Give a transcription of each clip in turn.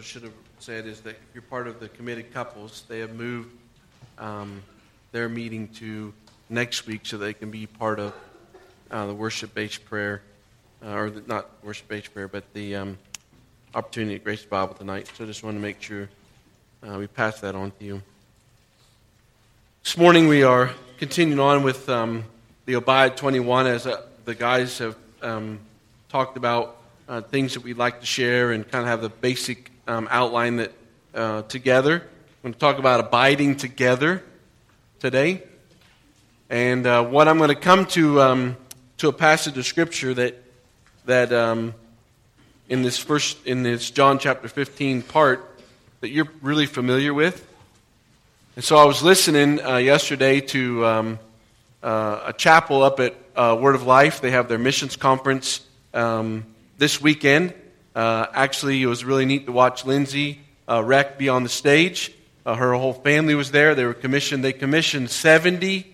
should have said is that if you're part of the committed couples, they have moved their meeting to next week so they can be part of the worship-based prayer, not worship-based prayer, but the opportunity at Grace Bible tonight. So I just want to make sure we pass that on to you. This morning we are continuing on with the Abide 21 as the guys have talked about things that we'd like to share and kind of have the basic outline that together. I'm going to talk about abiding together today. And what I'm going to come to a passage of Scripture that in this John chapter 15 part that you're really familiar with. And so I was listening yesterday to a chapel up at Word of Life. They have their missions conference this weekend. Actually, it was really neat to watch Lindsay Reck be on the stage. Her whole family was there. They commissioned 70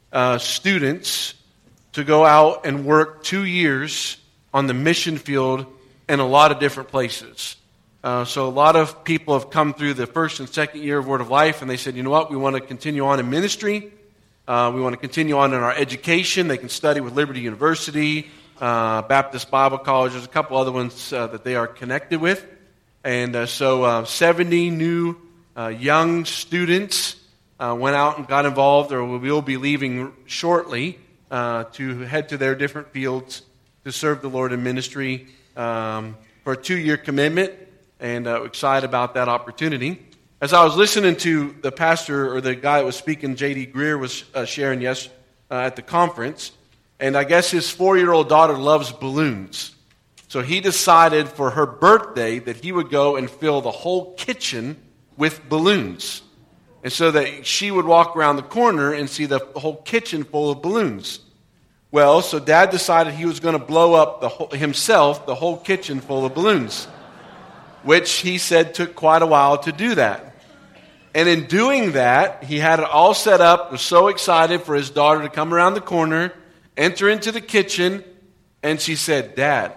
students to go out and work 2 years on the mission field in a lot of different places. So a lot of people have come through the first and second year of Word of Life, and they said, you know what, we want to continue on in ministry. We want to continue on in our education. They can study with Liberty University, Baptist Bible College. There's a couple other ones that they are connected with. And so 70 new young students went out and got involved, or will be leaving shortly to head to their different fields to serve the Lord in ministry for a 2-year commitment, and excited about that opportunity. As I was listening to the pastor, or the guy that was speaking, J.D. Greer was sharing at the conference, and I guess his 4-year-old daughter loves balloons. So he decided for her birthday that he would go and fill the whole kitchen with balloons. And so that she would walk around the corner and see the whole kitchen full of balloons. Well, so Dad decided he was going to blow up the whole kitchen full of balloons, which he said took quite a while to do that. And in doing that, he had it all set up, was so excited for his daughter to come around the corner, enter into the kitchen, and she said, "Dad,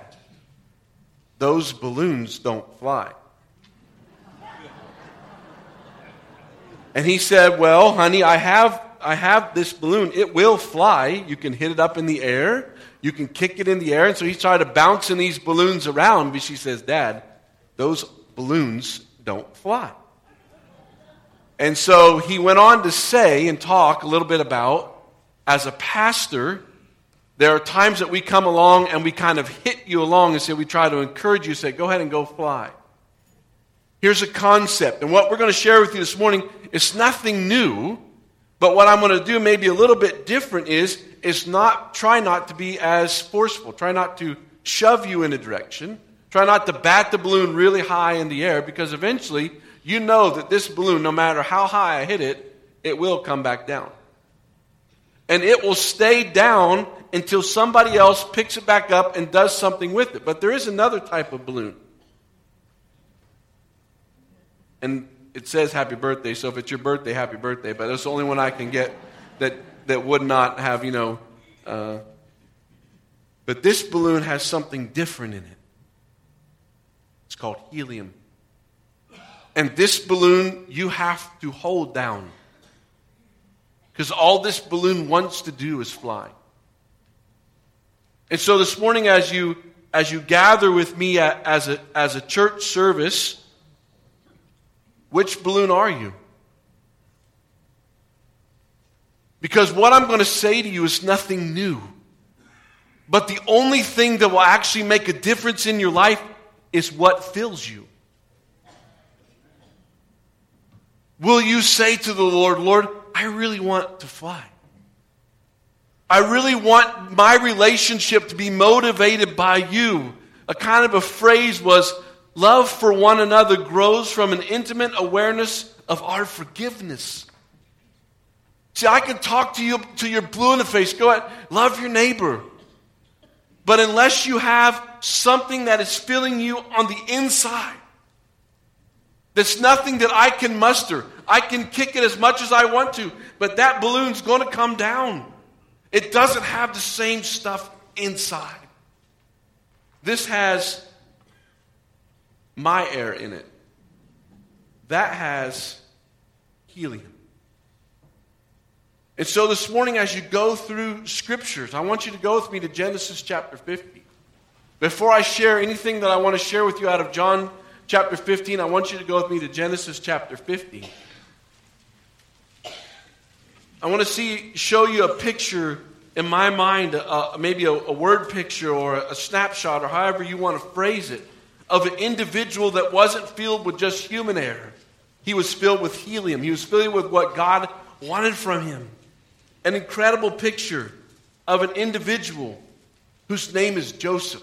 those balloons don't fly." And he said, "Well, honey, I have this balloon. It will fly. You can hit it up in the air. You can kick it in the air." And so he started bouncing these balloons around. But she says, "Dad, those balloons don't fly." And so he went on to say and talk a little bit about, as a pastor, there are times that we come along and we kind of hit you along and say, we try to encourage you, say, go ahead and go fly. Here's a concept. And what we're going to share with you this morning is nothing new, but what I'm going to do maybe a little bit different is try not to be as forceful. Try not to shove you in a direction. Try not to bat the balloon really high in the air, because eventually you know that this balloon, no matter how high I hit it, it will come back down. And it will stay down until somebody else picks it back up and does something with it. But there is another type of balloon. And it says happy birthday, so if it's your birthday, happy birthday. But that's the only one I can get that would not have, but this balloon has something different in it. It's called helium. And this balloon you have to hold down, because all this balloon wants to do is fly. And so this morning, as you gather with me as a church service, which balloon are you? Because what I'm going to say to you is nothing new. But the only thing that will actually make a difference in your life is what fills you. Will you say to the Lord, "Lord, I really want to fly. I really want my relationship to be motivated by you." A kind of a phrase was, love for one another grows from an intimate awareness of our forgiveness. See, I can talk to you till you're blue in the face. Go ahead, love your neighbor. But unless you have something that is filling you on the inside, that's nothing that I can muster. I can kick it as much as I want to, but that balloon's going to come down. It doesn't have the same stuff inside. This has my air in it. that has helium. And so this morning, as you go through Scriptures, I want you to go with me to Genesis chapter 50. Before I share anything that I want to share with you out of John chapter 15, I want you to go with me to Genesis chapter 50. I want to show you a picture in my mind, maybe a word picture or a snapshot or however you want to phrase it, of an individual that wasn't filled with just human air. He was filled with helium. He was filled with what God wanted from him. An incredible picture of an individual whose name is Joseph.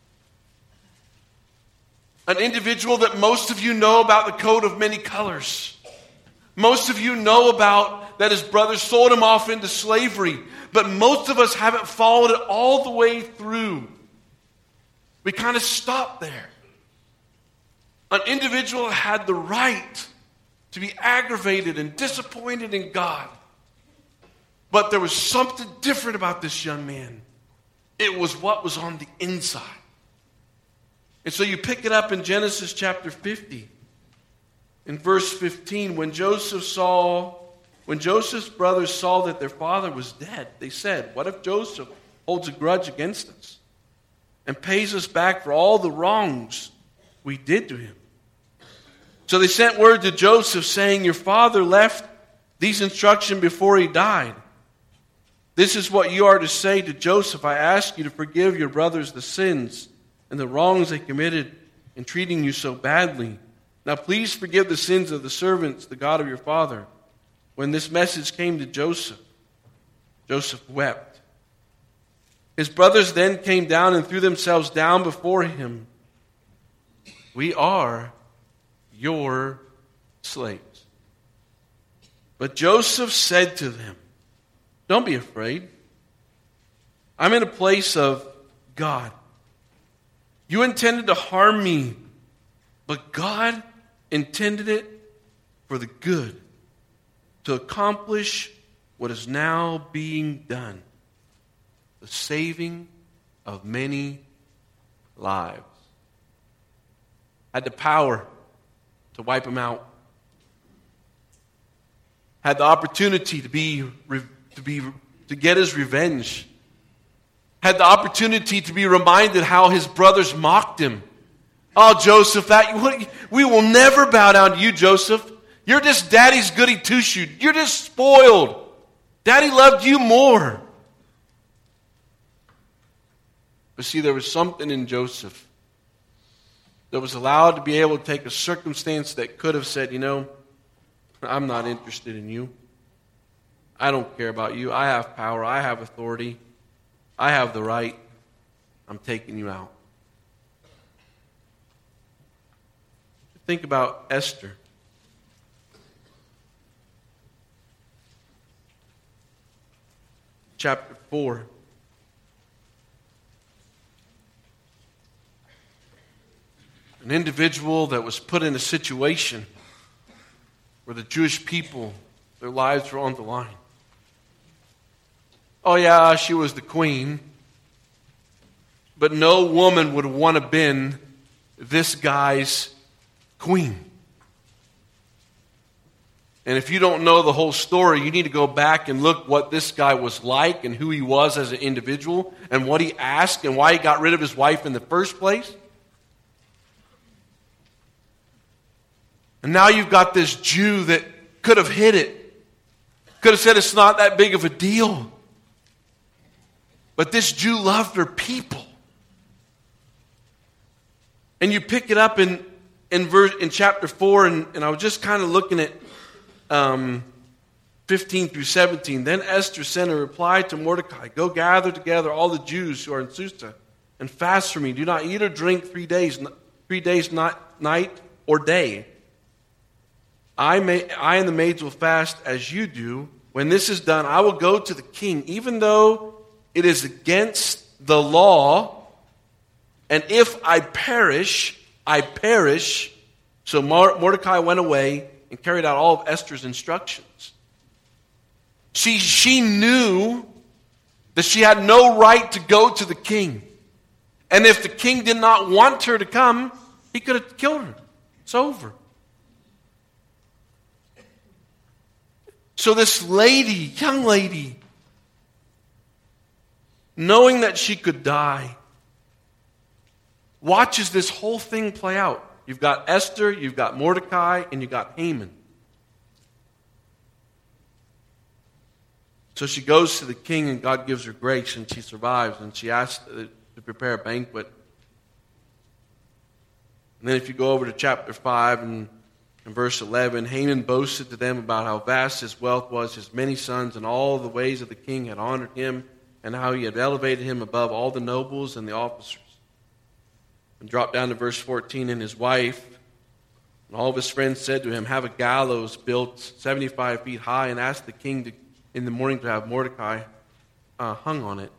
An individual that most of you know about the coat of many colors. Most of you know about that his brothers sold him off into slavery. But most of us haven't followed it all the way through. We kind of stopped there. An individual had the right to be aggravated and disappointed in God. But there was something different about this young man. It was what was on the inside. And so you pick it up in Genesis chapter 50. In verse 15, when Joseph's brothers saw that their father was dead, they said, "What if Joseph holds a grudge against us and pays us back for all the wrongs we did to him?" So they sent word to Joseph saying, "Your father left these instructions before he died. This is what you are to say to Joseph. I ask you to forgive your brothers the sins and the wrongs they committed in treating you so badly. Now please forgive the sins of the servants, the God of your father." When this message came to Joseph, Joseph wept. His brothers then came down and threw themselves down before him. "We are your slaves." But Joseph said to them, "Don't be afraid. I'm in a place of God. You intended to harm me, but God intended it for the good, to accomplish what is now being done, the saving of many lives." Had the power to wipe him out. Had the opportunity to get his revenge. Had the opportunity to be reminded how his brothers mocked him. "Oh, Joseph, we will never bow down to you, Joseph. You're just Daddy's goody two-shoe. You're just spoiled. Daddy loved you more." But see, there was something in Joseph that was allowed to be able to take a circumstance that could have said, "I'm not interested in you. I don't care about you. I have power. I have authority. I have the right. I'm taking you out." Think about Esther. Chapter 4. An individual that was put in a situation where the Jewish people, their lives were on the line. Oh yeah, she was the queen, but no woman would want to have been this guy's queen. And if you don't know the whole story, you need to go back and look what this guy was like and who he was as an individual and what he asked and why he got rid of his wife in the first place. And now you've got this Jew that could have hid it. Could have said it's not that big of a deal. But this Jew loved her people. And you pick it up in chapter 4, and I was just kind of looking at 15 through 17. Then Esther sent a reply to Mordecai, "Go gather together all the Jews who are in Susa and fast for me. Do not eat or drink 3 days, night or day. I and the maids will fast as you do. When this is done, I will go to the king, even though it is against the law. And if I perish, I perish." So Mordecai went away and carried out all of Esther's instructions. She knew that she had no right to go to the king. And if the king did not want her to come, he could have killed her. It's over. So this lady, young lady, knowing that she could die, watches this whole thing play out. You've got Esther, you've got Mordecai, and you've got Haman. So she goes to the king, and God gives her grace, and she survives, and she asks to prepare a banquet. And then if you go over to chapter 5 and verse 11, Haman boasted to them about how vast his wealth was, his many sons, and all the ways of the king had honored him, and how he had elevated him above all the nobles and the officers. And drop down to verse 14, and his wife and all of his friends said to him, have a gallows built 75 feet high, and ask the king in the morning to have Mordecai hung on it.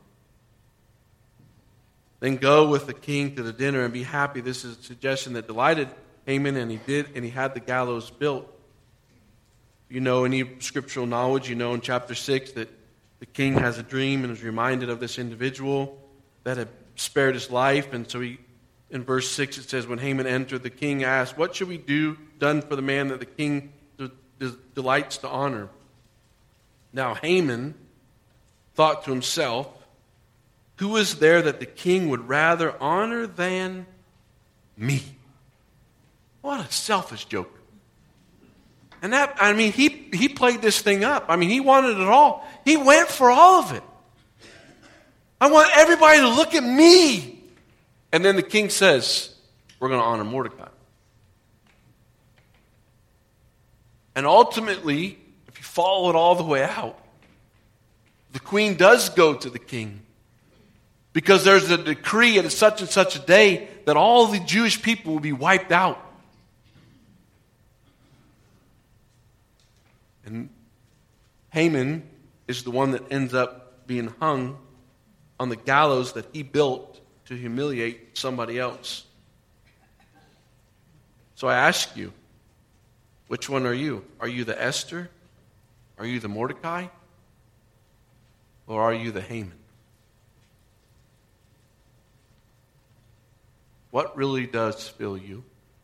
Then go with the king to the dinner and be happy. This is a suggestion that delighted Haman, and he did, and he had the gallows built. You know any scriptural knowledge, you know in chapter 6 that the king has a dream and is reminded of this individual that had spared his life. And so in verse 6 it says, when Haman entered, the king asked, what should we do done for the man that the king delights to honor? Now Haman thought to himself, who is there that the king would rather honor than me? What a selfish joke. And that, I mean, he played this thing up. I mean, he wanted it all. He went for all of it. I want everybody to look at me. And then the king says, we're going to honor Mordecai. And ultimately, if you follow it all the way out, the queen does go to the king. Because there's a decree at such and such a day that all the Jewish people will be wiped out. And Haman is the one that ends up being hung on the gallows that he built to humiliate somebody else. So I ask you, which one are you? Are you the Esther? Are you the Mordecai? Or are you the Haman? What really does fill you?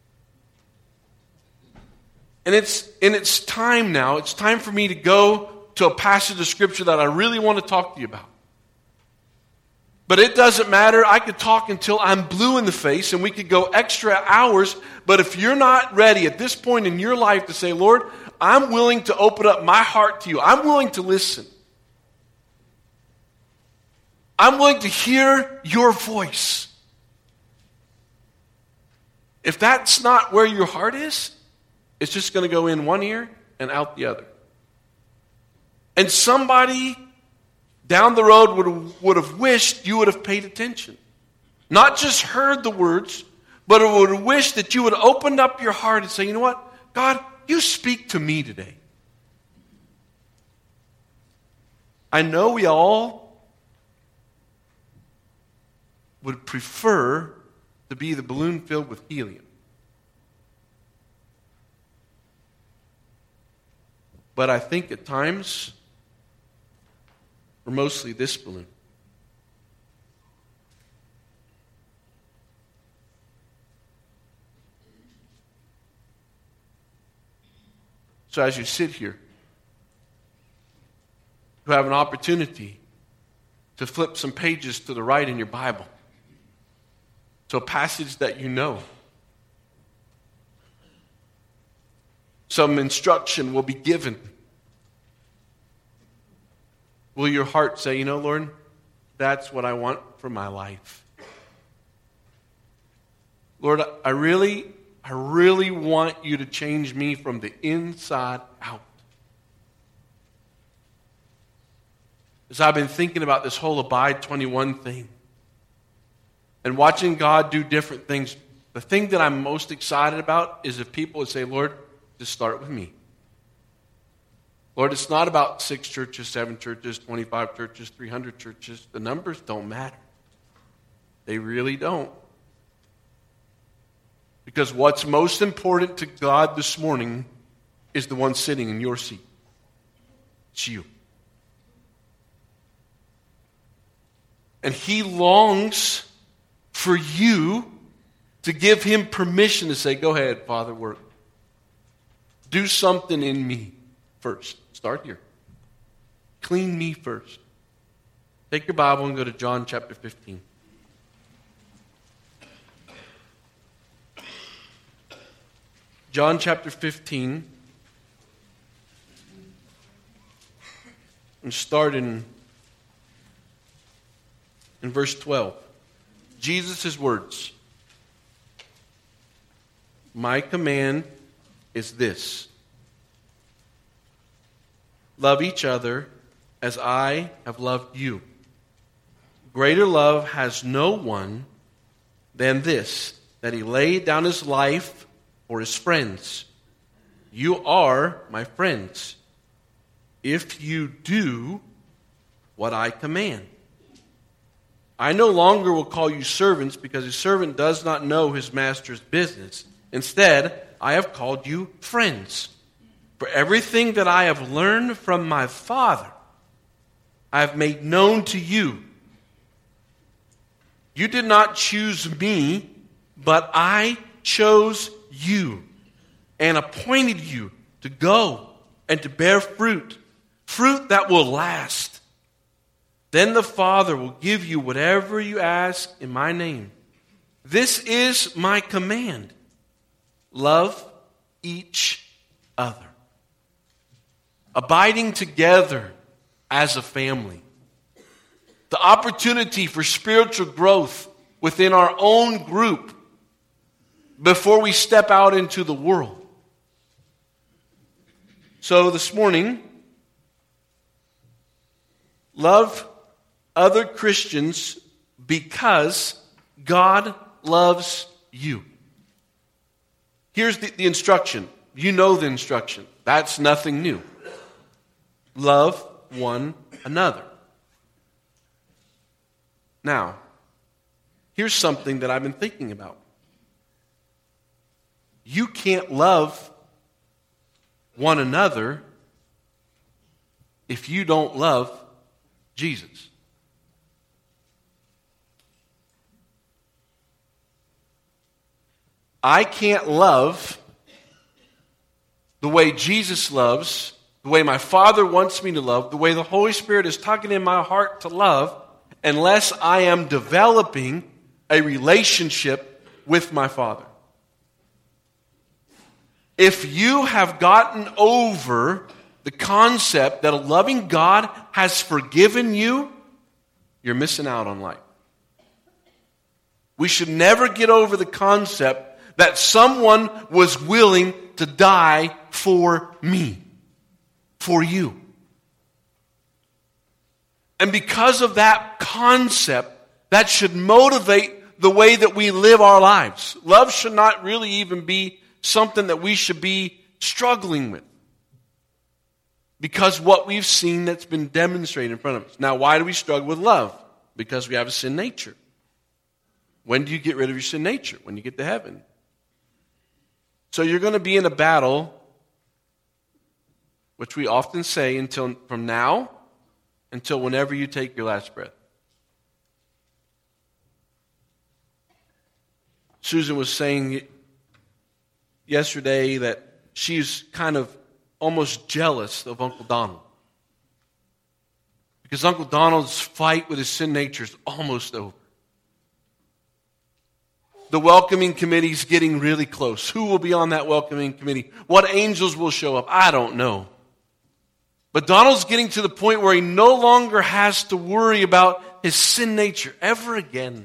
And it's time now. It's time for me to go to a passage of Scripture that I really want to talk to you about. But it doesn't matter. I could talk until I'm blue in the face, and we could go extra hours. But if you're not ready at this point in your life to say, Lord, I'm willing to open up my heart to you. I'm willing to listen. I'm willing to hear your voice. If that's not where your heart is, it's just going to go in one ear and out the other. And somebody down the road would have wished you would have paid attention. Not just heard the words, but it would have wished that you would have opened up your heart and say, you know what? God, you speak to me today. I know we all would prefer to be the balloon filled with helium. But I think at times, we're mostly this balloon. So as you sit here, you have an opportunity to flip some pages to the right in your Bible. To a passage that you know. Some instruction will be given. Will your heart say, you know, Lord, that's what I want for my life. Lord, I really want you to change me from the inside out. As I've been thinking about this whole Abide 21 thing, and watching God do different things, the thing that I'm most excited about is if people would say, Lord, just start with me. Lord, it's not about 6 churches, 7 churches, 25 churches, 300 churches. The numbers don't matter. They really don't. Because what's most important to God this morning is the one sitting in your seat. It's you. And He longs for you to give Him permission to say, go ahead, Father, work. Do something in me first. Start here. Clean me first. Take your Bible and go to John chapter 15. John chapter 15. And start in verse 12. Jesus' words. My command is this: love each other as I have loved you. Greater love has no one than this, that he laid down his life for his friends. You are my friends, if you do what I command. I no longer will call you servants, because a servant does not know his master's business. Instead, I have called you friends. For everything that I have learned from my Father, I have made known to you. You did not choose me, but I chose you and appointed you to go and to bear fruit, fruit that will last. Then the Father will give you whatever you ask in my name. This is my command: love each other. Abiding together as a family. The opportunity for spiritual growth within our own group before we step out into the world. So this morning, love other Christians because God loves you. Here's the instruction. You know the instruction. That's nothing new. Love one another. Now, here's something that I've been thinking about. You can't love one another if you don't love Jesus. I can't love the way Jesus loves, the way my Father wants me to love, the way the Holy Spirit is tugging in my heart to love, unless I am developing a relationship with my Father. If you have gotten over the concept that a loving God has forgiven you, you're missing out on life. We should never get over the concept that someone was willing to die for me, for you. And because of that concept, that should motivate the way that we live our lives. Love should not really even be something that we should be struggling with, because what we've seen that's been demonstrated in front of us. Now, why do we struggle with love? Because we have a sin nature. When do you get rid of your sin nature? When you get to heaven. So you're going to be in a battle, which we often say, until from now until whenever you take your last breath. Susan was saying yesterday that she's kind of almost jealous of Uncle Donald, because Uncle Donald's fight with his sin nature is almost over. The welcoming committee's getting really close. Who will be on that welcoming committee? What angels will show up? I don't know. But Donald's getting to the point where he no longer has to worry about his sin nature ever again.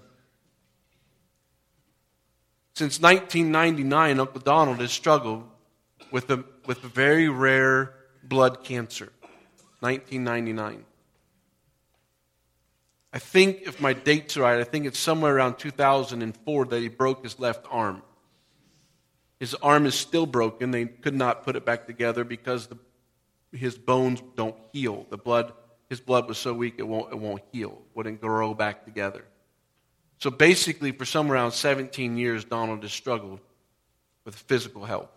Since 1999, Uncle Donald has struggled with a very rare blood cancer. 1999. I think, if my dates are right, I think it's somewhere around 2004 that he broke his left arm. His arm is still broken. They could not put it back together because his bones don't heal. His blood was so weak it won't heal. Wouldn't grow back together. So basically, for somewhere around 17 years, Donald has struggled with physical health.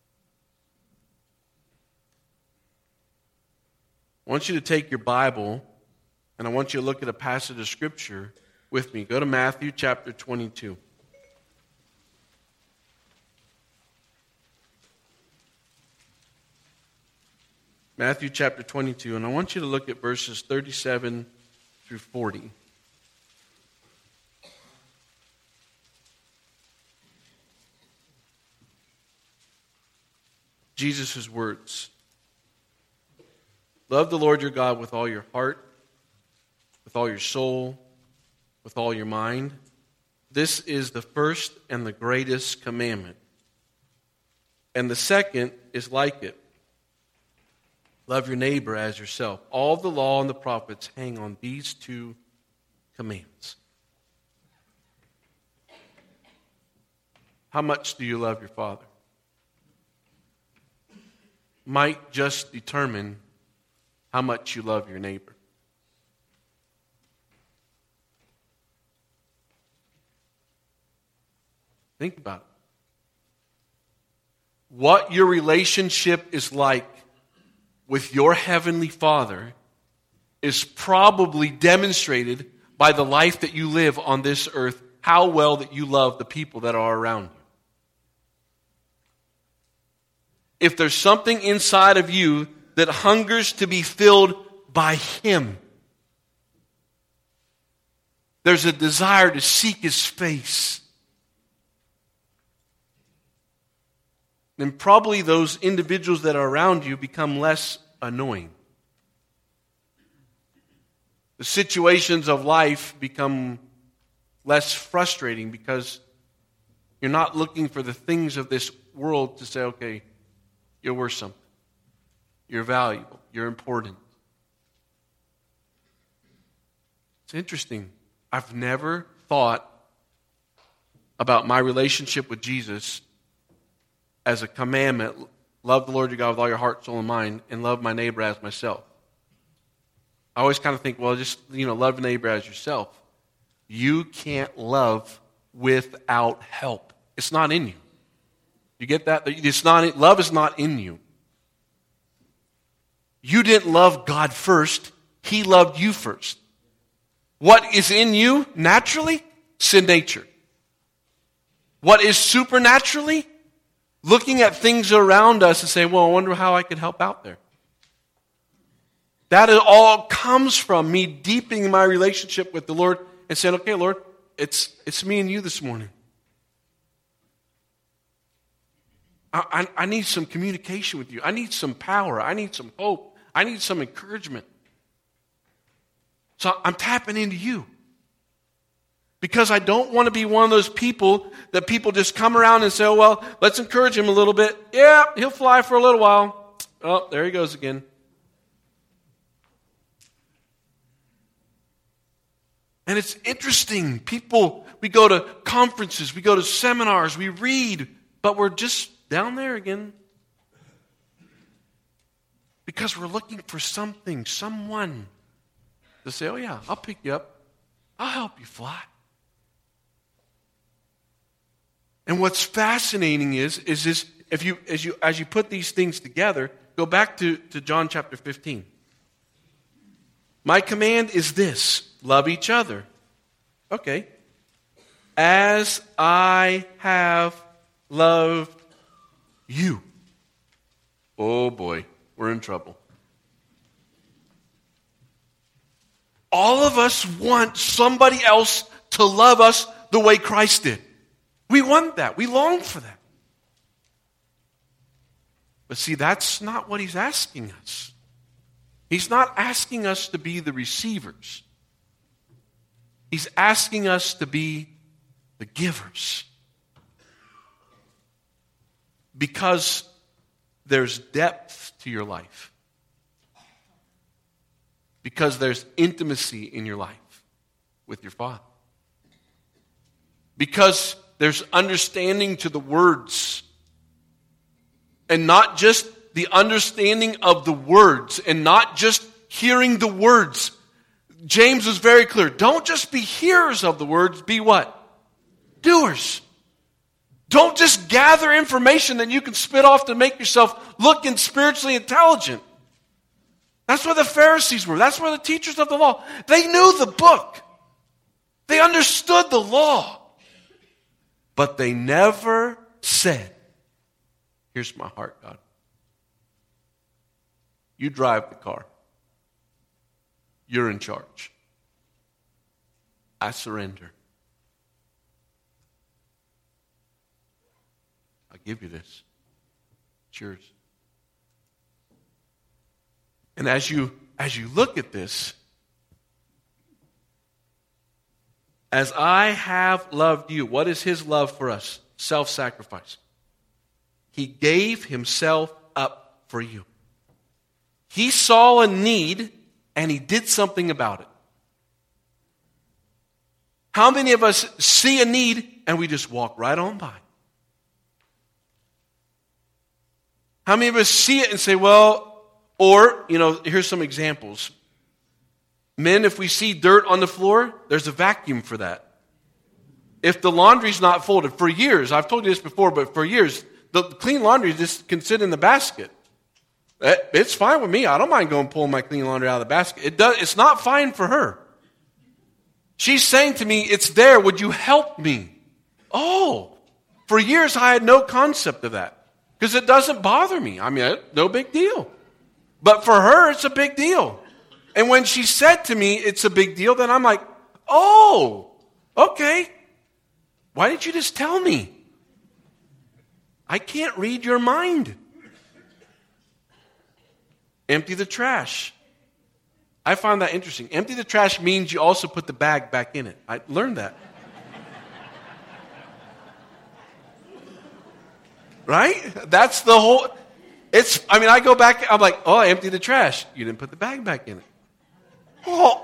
I want you to take your Bible, and I want you to look at a passage of Scripture with me. Go to Matthew chapter 22. Matthew chapter 22, and I want you to look at verses 37 through 40. Jesus' words. Love the Lord your God with all your heart, with all your soul, with all your mind. This is the first and the greatest commandment. And the second is like it. Love your neighbor as yourself. All the law and the prophets hang on these two commands. How much do you love your Father? Might just determine how much you love your neighbor. Think about it. What your relationship is like with your Heavenly Father is probably demonstrated by the life that you live on this earth, how well that you love the people that are around you. If there's something inside of you that hungers to be filled by Him, there's a desire to seek His face, then probably those individuals that are around you become less annoying. The situations of life become less frustrating because you're not looking for the things of this world to say, okay, you're worth something. You're valuable. You're important. It's interesting. I've never thought about my relationship with Jesus as a commandment. Love the Lord your God with all your heart, soul, and mind, and love my neighbor as myself. I always kind of think, well, just, love your neighbor as yourself. You can't love without help. It's not in you. You get that? Love is not in you. You didn't love God first. He loved you first. What is in you naturally? Sin nature. What is supernaturally? Looking at things around us and saying, well, I wonder how I could help out there. That all comes from me deepening my relationship with the Lord and saying, okay, Lord, it's me and you this morning. I need some communication with you. I need some power. I need some hope. I need some encouragement. So I'm tapping into you. Because I don't want to be one of those people that people just come around and say, oh, well, let's encourage him a little bit. Yeah, he'll fly for a little while. Oh, there he goes again. And it's interesting. We go to conferences, we go to seminars, we read, but we're just down there again. Because we're looking for something, someone to say, oh yeah, I'll pick you up. I'll help you fly. And what's fascinating is this, as you put these things together, go back to John chapter 15. My command is this, love each other. Okay. As I have loved you. Oh boy, we're in trouble. All of us want somebody else to love us the way Christ did. We want that. We long for that. But see, that's not what He's asking us. He's not asking us to be the receivers. He's asking us to be the givers. Because there's depth to your life. Because there's intimacy in your life with your Father. Because there's understanding to the words. And not just the understanding of the words. And not just hearing the words. James was very clear. Don't just be hearers of the words. Be what? Doers. Don't just gather information that you can spit off to make yourself looking spiritually intelligent. That's where the Pharisees were. That's where the teachers of the law. They knew the book. They understood the law. But they never said, here's my heart, God. You drive the car. You're in charge. I surrender. I give you this. It's yours. And as you look at this, as I have loved you, what is his love for us? Self-sacrifice. He gave himself up for you. He saw a need and he did something about it. How many of us see a need and we just walk right on by? How many of us see it and say, well, or, here's some examples. Men, if we see dirt on the floor, there's a vacuum for that. If the laundry's not folded, for years, I've told you this before, but for years, the clean laundry just can sit in the basket. It's fine with me. I don't mind going pulling my clean laundry out of the basket. It's not fine for her. She's saying to me, it's there. Would you help me? Oh, for years I had no concept of that because it doesn't bother me. I mean, no big deal. But for her, it's a big deal. And when she said to me, it's a big deal, then I'm like, oh, okay. Why didn't you just tell me? I can't read your mind. Empty the trash. I find that interesting. Empty the trash means you also put the bag back in it. I learned that. Right? That's the whole... I go back, I'm like, oh, I emptied the trash. You didn't put the bag back in it. Oh.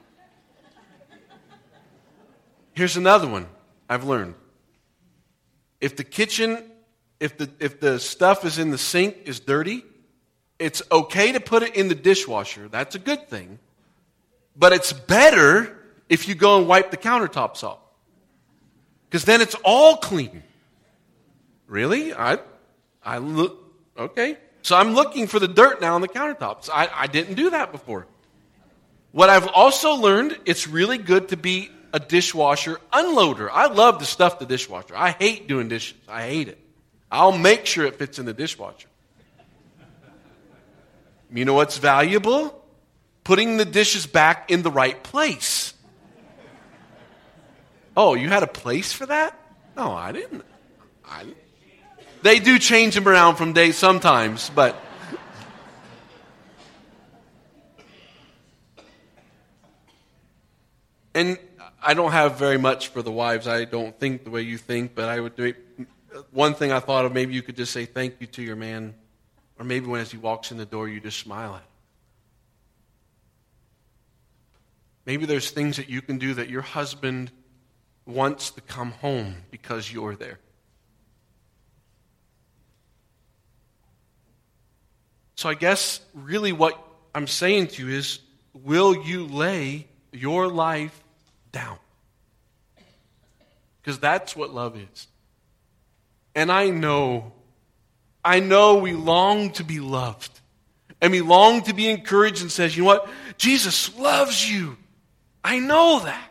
Here's another one I've learned. If the kitchen, if the stuff is in the sink is dirty, it's okay to put it in the dishwasher. That's a good thing. But it's better if you go and wipe the countertops off. Because then it's all clean. Really? I look, okay. So I'm looking for the dirt now on the countertops. I didn't do that before. What I've also learned, it's really good to be a dishwasher unloader. I love to stuff the dishwasher. I hate doing dishes. I hate it. I'll make sure it fits in the dishwasher. You know what's valuable? Putting the dishes back in the right place. Oh, you had a place for that? No, I didn't. They do change them around from day sometimes, but... And I don't have very much for the wives. I don't think the way you think, but I would do it. One thing I thought of, maybe you could just say thank you to your man. Or maybe when as he walks in the door, you just smile at him. Maybe there's things that you can do that your husband wants to come home because you're there. So I guess really what I'm saying to you is, will you lay your life down? Because that's what love is. And I know we long to be loved. And we long to be encouraged and says, you know what? Jesus loves you. I know that.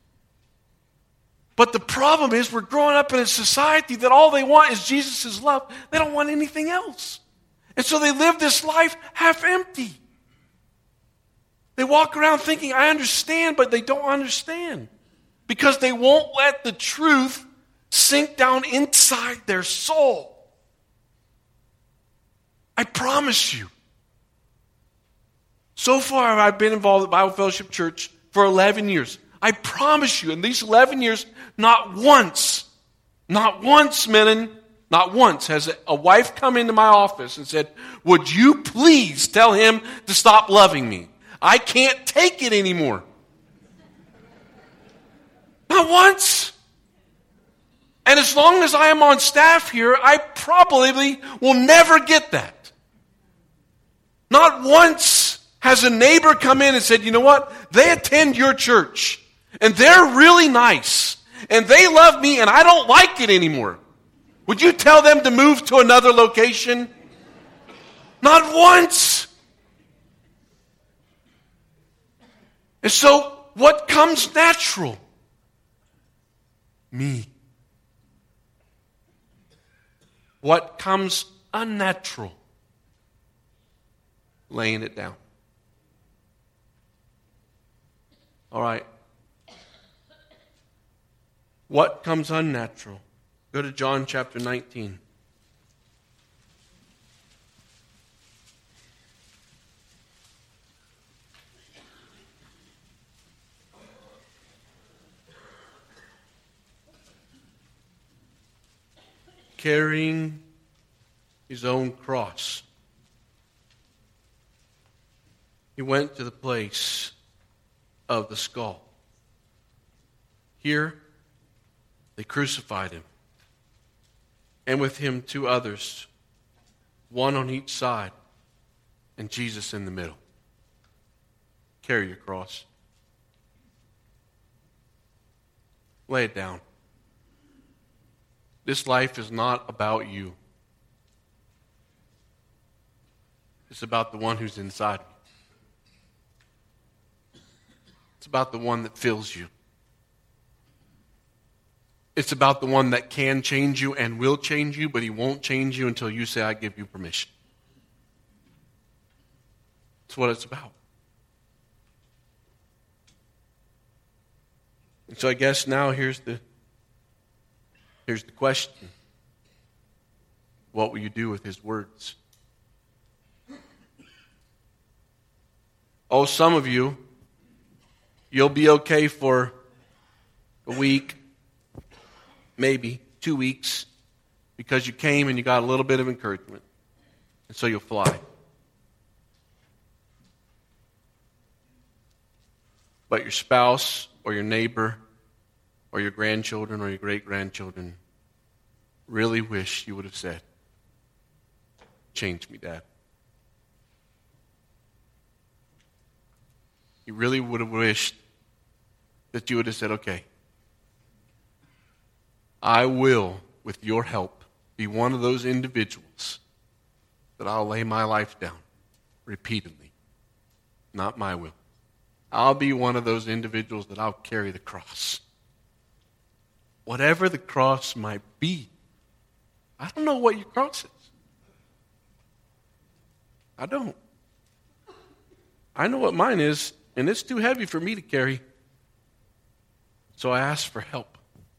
But the problem is we're growing up in a society that all they want is Jesus' love. They don't want anything else. And so they live this life half empty. They walk around thinking, I understand, but they don't understand. Because they won't let the truth sink down inside their soul. I promise you. So far, I've been involved at Bible Fellowship Church for 11 years. I promise you, in these 11 years, not once, men, not once has a wife come into my office and said, would you please tell him to stop loving me? I can't take it anymore. Not once. And as long as I am on staff here, I probably will never get that. Not once has a neighbor come in and said, you know what? They attend your church, and they're really nice, and they love me, and I don't like it anymore. Would you tell them to move to another location? Not once. And so, what comes natural? Me. What comes unnatural? laying it down. All right. What comes unnatural? Go to John chapter 19. Carrying his own cross. He went to the place of the skull. Here, they crucified him. And with him 2 others, one on each side, and Jesus in the middle. Carry your cross. Lay it down. This life is not about you. It's about the one who's inside. It's about the one that fills you. It's about the one that can change you and will change you, but he won't change you until you say, I give you permission. That's what it's about. And so I guess now here's the question. What will you do with his words? Oh, some of you, you'll be okay for a week, maybe 2 weeks, because you came and you got a little bit of encouragement. And so you'll fly. But your spouse or your neighbor or your grandchildren or your great-grandchildren really wish you would have said, change me, Dad. You really would have wished that you would have said, okay, I will, with your help, be one of those individuals that I'll lay my life down repeatedly. Not my will. I'll be one of those individuals that I'll carry the cross. Whatever the cross might be. I don't know what your cross is. I don't. I know what mine is, and it's too heavy for me to carry. So I ask for help.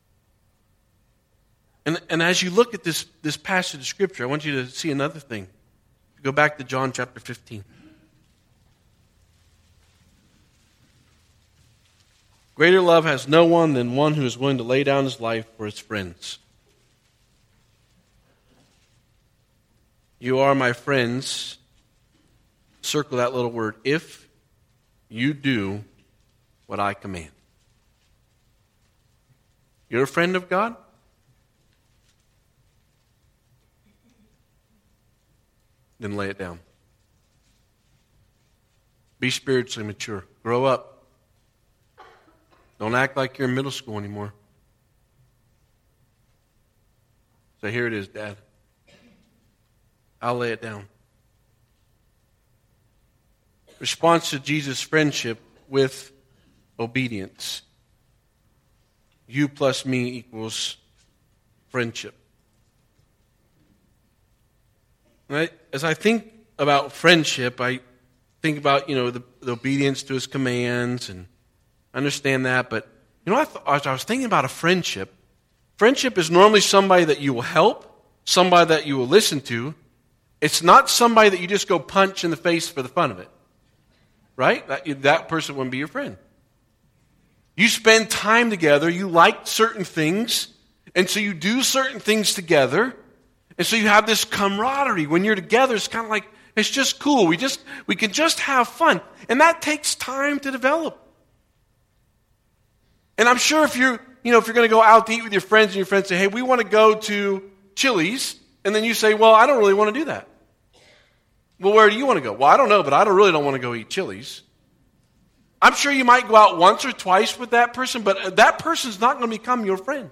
And as you look at this passage of Scripture, I want you to see another thing. Go back to John chapter 15. Greater love has no one than one who is willing to lay down his life for his friends. You are my friends. Circle that little word. If you do what I command. You're a friend of God? Then lay it down. Be spiritually mature. Grow up. Don't act like you're in middle school anymore. So here it is, Dad. I'll lay it down. Response to Jesus' friendship with obedience. You plus me equals friendship. As I think about friendship, I think about, the obedience to his commands, and I understand that. But, as I was thinking about a friendship is normally somebody that you will help, somebody that you will listen to. It's not somebody that you just go punch in the face for the fun of it. Right? That person wouldn't be your friend. You spend time together, you like certain things, and so you do certain things together. And so you have this camaraderie. When you're together, it's kind of like, it's just cool. We can just have fun. And that takes time to develop. And I'm sure if you're going to go out to eat with your friends and your friends say, hey, we want to go to Chili's. And then you say, well, I don't really want to do that. Well, where do you want to go? Well, I don't know, but I really don't want to go eat Chili's. I'm sure you might go out once or twice with that person, but that person's not going to become your friend.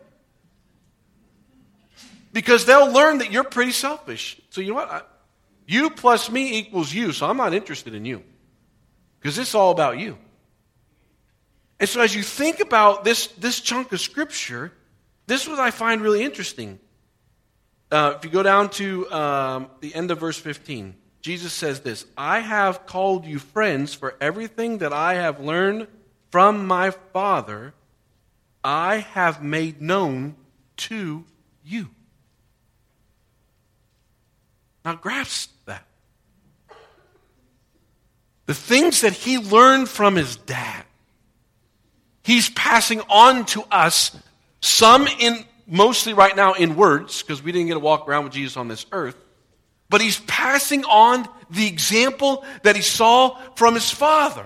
Because they'll learn that you're pretty selfish. So you know what? You plus me equals you, so I'm not interested in you. Because it's all about you. And so as you think about this chunk of Scripture, this is what I find really interesting. If you go down to the end of verse 15, Jesus says this, I have called you friends, for everything that I have learned from my Father, I have made known to you. Now grasp that. The things that he learned from his dad, he's passing on to us, some mostly right now in words, because we didn't get to walk around with Jesus on this earth, but he's passing on the example that he saw from his Father.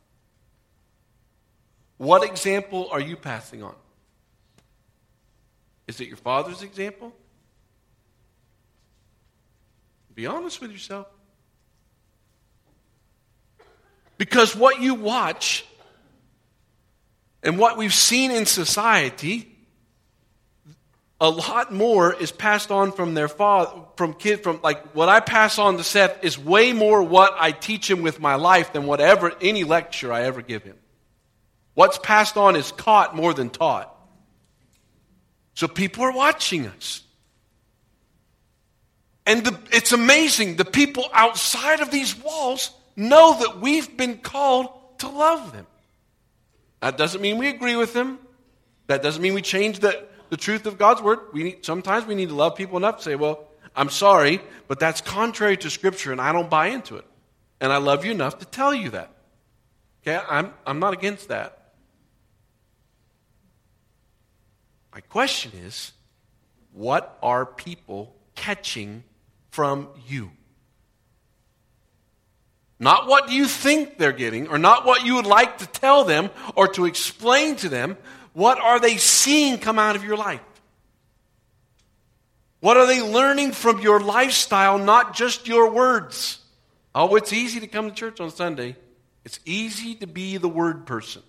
What example are you passing on? Is it your father's example? Be honest with yourself. Because what you watch and what we've seen in society, a lot more is passed on from their father, from like what I pass on to Seth is way more what I teach him with my life than any lecture I ever give him. What's passed on is caught more than taught. So people are watching us. And it's amazing. The people outside of these walls know that we've been called to love them. That doesn't mean we agree with them. That doesn't mean we change the truth of God's word. Sometimes we need to love people enough to say, well, I'm sorry, but that's contrary to Scripture and I don't buy into it. And I love you enough to tell you that. Okay, I'm not against that. My question is, what are people catching from you? Not what you think they're getting, or not what you would like to tell them or to explain to them. What are they seeing come out of your life? What are they learning from your lifestyle, not just your words? Oh, it's easy to come to church on Sunday. It's easy to be the word person.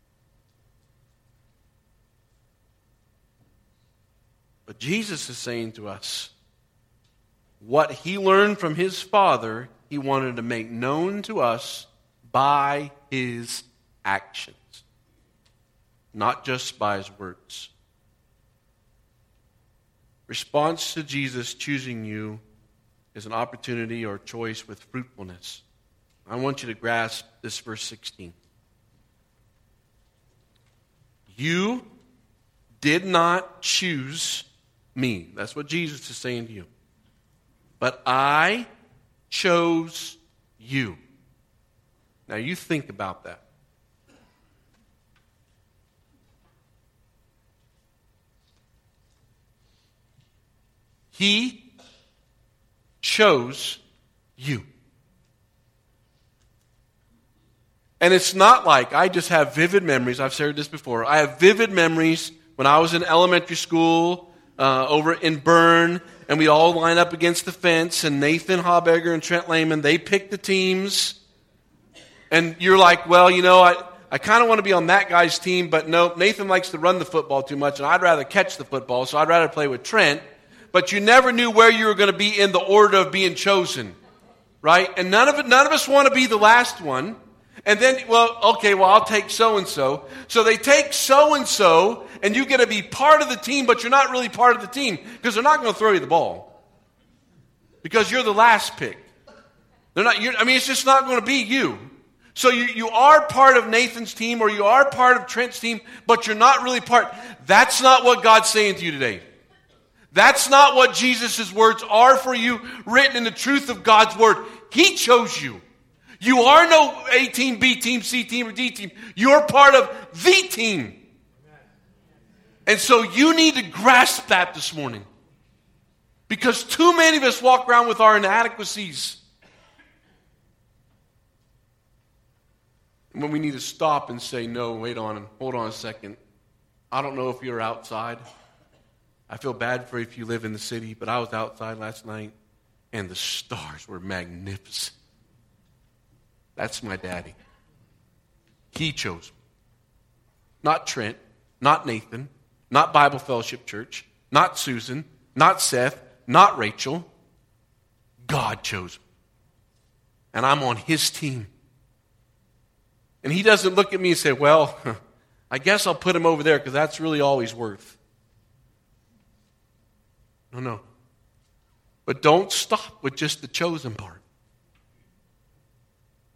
But Jesus is saying to us, what he learned from his Father, he wanted to make known to us by his actions, not just by his words. Response to Jesus choosing you is an opportunity or choice with fruitfulness. I want you to grasp this verse 16. You did not choose me. That's what Jesus is saying to you. But I chose you. Now you think about that. He chose you. And it's not like I just have vivid memories. I've shared this before. I have vivid memories when I was in elementary school over in Bern, and we all line up against the fence, and Nathan Habegger and Trent Lehman, they pick the teams. And you're like, well, you know, I kind of want to be on that guy's team, but no, Nathan likes to run the football too much, and I'd rather catch the football, so I'd rather play with Trent. But you never knew where you were going to be in the order of being chosen, right? And none of us want to be the last one. And then, I'll take so-and-so. So they take so-and-so, and you get to be part of the team, but you're not really part of the team because they're not going to throw you the ball because you're the last pick. It's just not going to be you. So you are part of Nathan's team or you are part of Trent's team, but you're not really part. That's not what God's saying to you today. That's not what Jesus' words are for you, written in the truth of God's word. He chose you. You are no A team, B team, C team, or D team. You're part of the team. And so you need to grasp that this morning. Because too many of us walk around with our inadequacies. And when we need to stop and say, no, hold on a second. I don't know if you're outside. I feel bad for if you live in the city, but I was outside last night, and the stars were magnificent. That's my daddy. He chose me. Not Trent, not Nathan, not Bible Fellowship Church, not Susan, not Seth, not Rachel. God chose me. And I'm on his team. And he doesn't look at me and say, well, I guess I'll put him over there because that's really all he's worth. No. But don't stop with just the chosen part.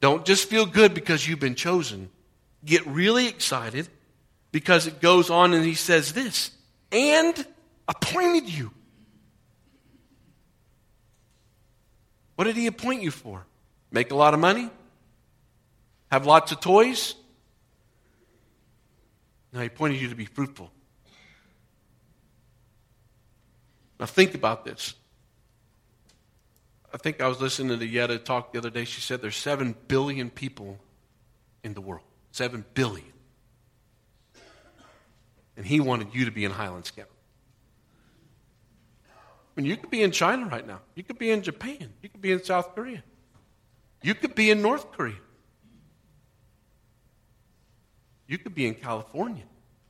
Don't just feel good because you've been chosen. Get really excited because it goes on and he says this, and appointed you. What did he appoint you for? Make a lot of money? Have lots of toys? No, he appointed you to be fruitful. Now think about this. I think I was listening to Yetta talk the other day. She said there's 7 billion people in the world. 7 billion. And he wanted you to be in Highlands County. I mean, you could be in China right now. You could be in Japan. You could be in South Korea. You could be in North Korea. You could be in California.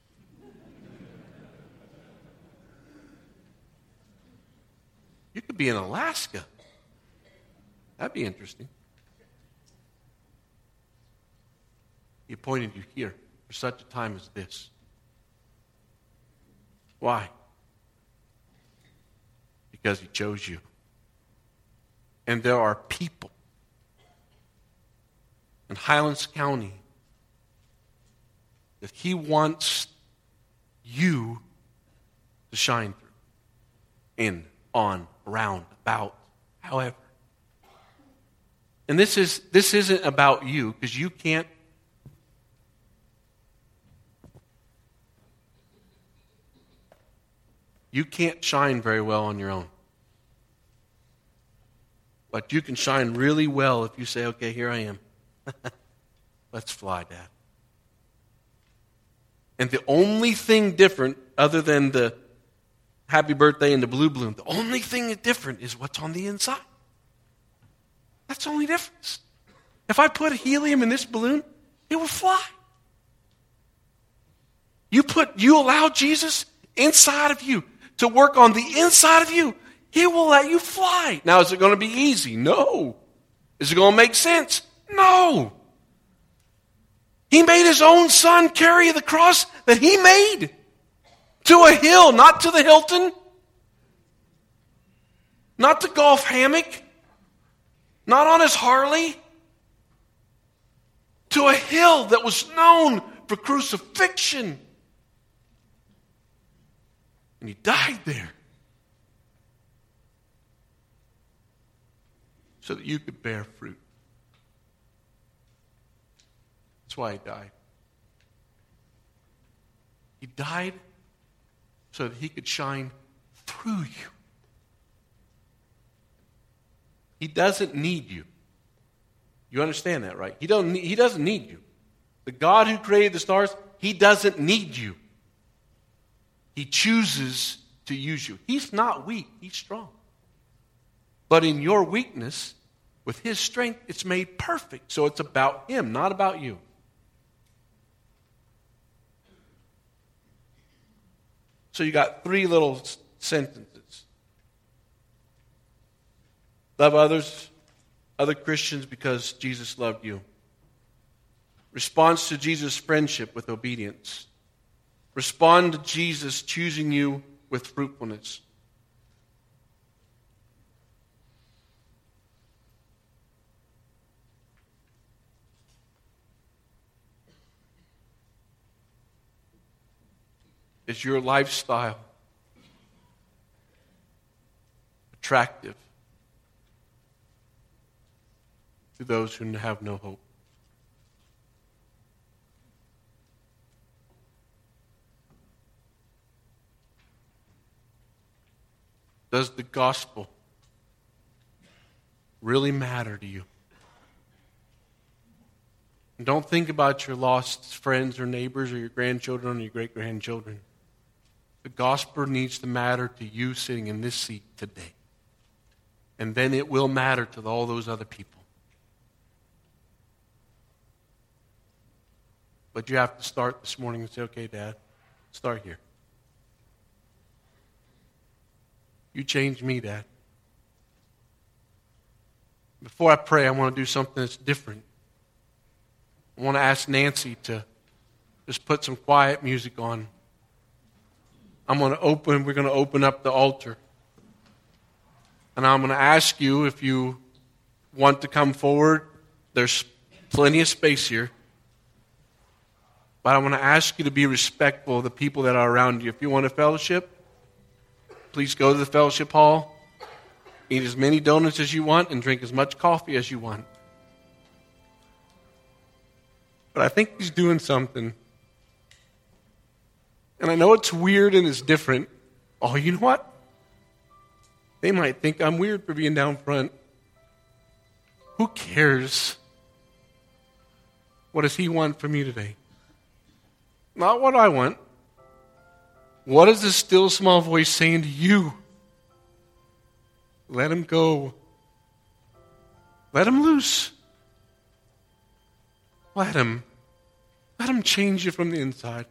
You could be in Alaska. That'd be interesting. He appointed you here for such a time as this. Why? Because he chose you. And there are people in Highlands County that he wants you to shine through. In, on, around, about, however. And this isn't about you, because you can't shine very well on your own. But you can shine really well if you say, okay, here I am. Let's fly, Dad. And the only thing different, other than the happy birthday and the blue balloon, the only thing that's different is what's on the inside. That's the only difference. If I put helium in this balloon, it will fly. You allow Jesus inside of you to work on the inside of you. He will let you fly. Now, is it going to be easy? No. Is it going to make sense? No. He made his own son carry the cross that he made to a hill, not to the Hilton, not the golf hammock, not on his Harley, to a hill that was known for crucifixion. And he died there so that you could bear fruit. That's why he died. He died so that he could shine through you. He doesn't need you. You understand that, right? He doesn't need you. The God who created the stars, he doesn't need you. He chooses to use you. He's not weak, he's strong. But in your weakness, with his strength, it's made perfect. So it's about him, not about you. So you got 3 little sentences. Love others, other Christians, because Jesus loved you. Response to Jesus' friendship with obedience. Respond to Jesus choosing you with fruitfulness. Is your lifestyle attractive to those who have no hope? Does the gospel really matter to you? And don't think about your lost friends or neighbors or your grandchildren or your great-grandchildren. The gospel needs to matter to you sitting in this seat today. And then it will matter to all those other people. But you have to start this morning and say, okay, Dad, start here. You changed me, Dad. Before I pray, I want to do something that's different. I want to ask Nancy to just put some quiet music on. we're going to open up the altar. And I'm going to ask you if you want to come forward. There's plenty of space here. But I want to ask you to be respectful of the people that are around you. If you want a fellowship, please go to the fellowship hall, eat as many donuts as you want, and drink as much coffee as you want. But I think he's doing something. And I know it's weird and it's different. Oh, you know what? They might think I'm weird for being down front. Who cares? What does he want from you today? Not what I want. What is this still small voice saying to you? Let him go. Let him loose. Let him change you from the inside.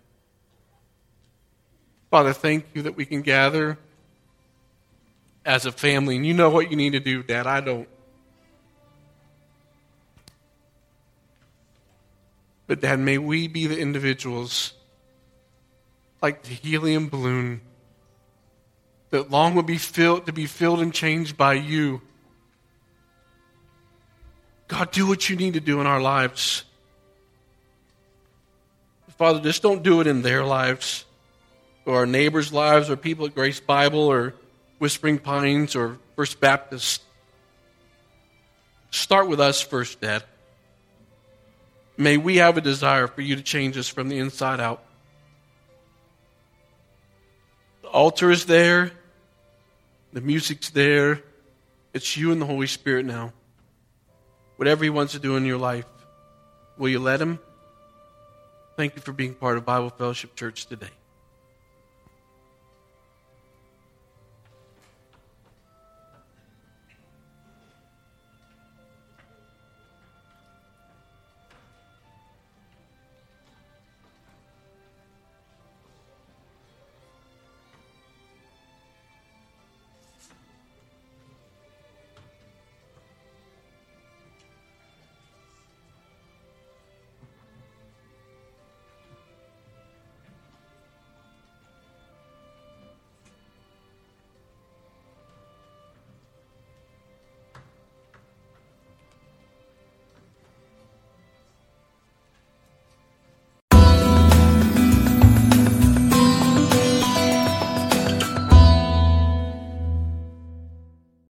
Father, thank you that we can gather as a family. And you know what you need to do, Dad. I don't. But Dad, may we be the individuals like the helium balloon that long will be filled and changed by you. God, do what you need to do in our lives. Father, just don't do it in their lives, or our neighbors' lives, or people at Grace Bible, or Whispering Pines, or First Baptist. Start with us first, Dad. May we have a desire for you to change us from the inside out. The altar is there. The music's there. It's you and the Holy Spirit now. Whatever he wants to do in your life, will you let him? Thank you for being part of Bible Fellowship Church today.